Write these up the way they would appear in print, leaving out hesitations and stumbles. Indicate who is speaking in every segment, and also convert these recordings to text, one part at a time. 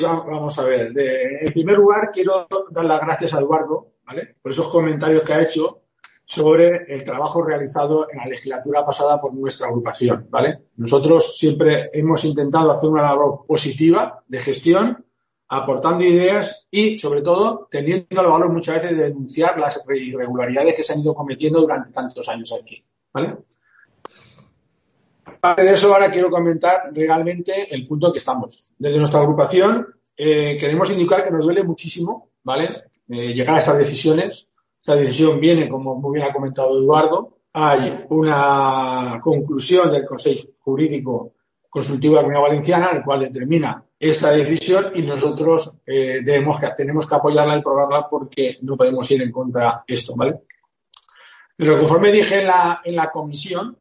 Speaker 1: Vamos a ver. En primer lugar, quiero dar las gracias a Eduardo, ¿vale?, por esos comentarios que ha hecho sobre el trabajo realizado en la legislatura pasada por nuestra agrupación, ¿vale? Nosotros siempre hemos intentado hacer una labor positiva de gestión, aportando ideas y, sobre todo, teniendo el valor muchas veces de denunciar las irregularidades que se han ido cometiendo durante tantos años aquí, ¿vale? Aparte de eso, ahora quiero comentar legalmente el punto en que estamos. Desde nuestra agrupación queremos indicar que nos duele muchísimo, ¿vale?, llegar a estas decisiones. Esta decisión viene, como muy bien ha comentado Eduardo, hay una conclusión del Consejo Jurídico Consultivo de la Comunidad Valenciana, en el cual determina esta decisión y nosotros tenemos que apoyarla y probarla porque no podemos ir en contra de esto, ¿vale? Pero conforme dije en la comisión,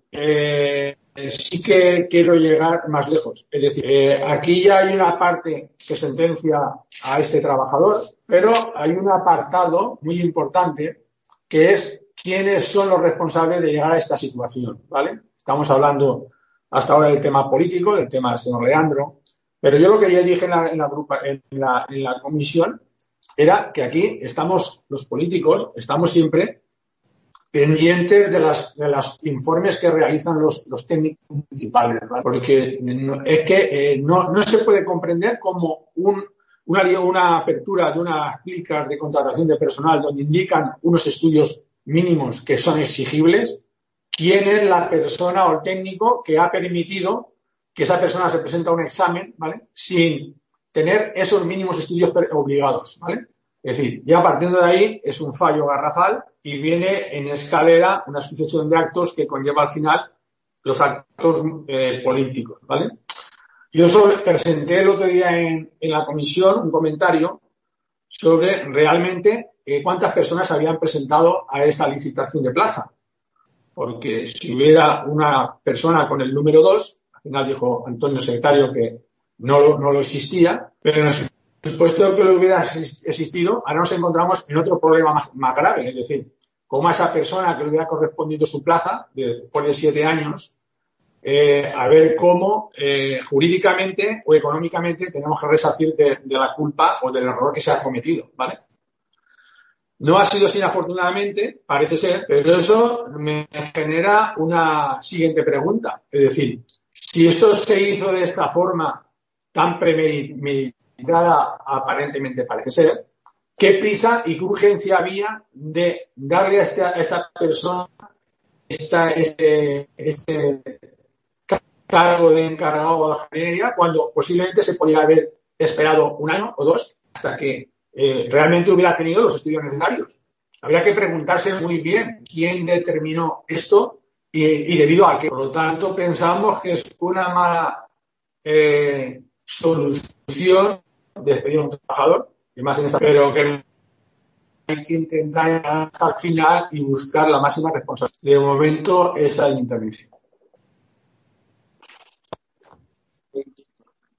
Speaker 1: sí que quiero llegar más lejos. Es decir, aquí ya hay una parte que sentencia a este trabajador, pero hay un apartado muy importante que es quiénes son los responsables de llegar a esta situación, ¿vale? Estamos hablando hasta ahora del tema político, del tema del señor Leandro, pero yo lo que ya dije en la comisión era que aquí estamos, los políticos, estamos siempre pendientes de los informes que realizan los técnicos municipales, ¿vale? Porque no se puede comprender como una apertura de unas clínicas de contratación de personal donde indican unos estudios mínimos que son exigibles, quién es la persona o el técnico que ha permitido que esa persona se presente a un examen, ¿vale?, sin tener esos mínimos estudios obligados, ¿vale? Es decir, ya partiendo de ahí es un fallo garrafal y viene en escalera una sucesión de actos que conlleva al final los actos políticos, ¿vale? Yo solo presenté el otro día en la comisión un comentario sobre realmente cuántas personas habían presentado a esta licitación de plaza. Porque si hubiera una persona con el número 2, al final dijo Antonio Secretario que no lo existía, pero en el supuesto que lo hubiera existido, ahora nos encontramos en otro problema más grave, es decir, como a esa persona que le hubiera correspondido su plaza después de 7 años, a ver cómo jurídicamente o económicamente tenemos que resarcir de la culpa o del error que se ha cometido, ¿vale? No ha sido así, afortunadamente, parece ser, pero eso me genera una siguiente pregunta. Es decir, si esto se hizo de esta forma tan premeditada, aparentemente parece ser, ¿qué prisa y qué urgencia había de darle a esta persona este cargo de encargado de la jardinería cuando posiblemente se podría haber esperado 1 año o 2 hasta que realmente hubiera tenido los estudios necesarios? Habría que preguntarse muy bien quién determinó esto y debido a qué. Por lo tanto, pensamos que es una mala solución despedir a un trabajador, y más en esta, pero que hay que intentar hasta el final y buscar la máxima responsabilidad. De momento, esa es mi intervención.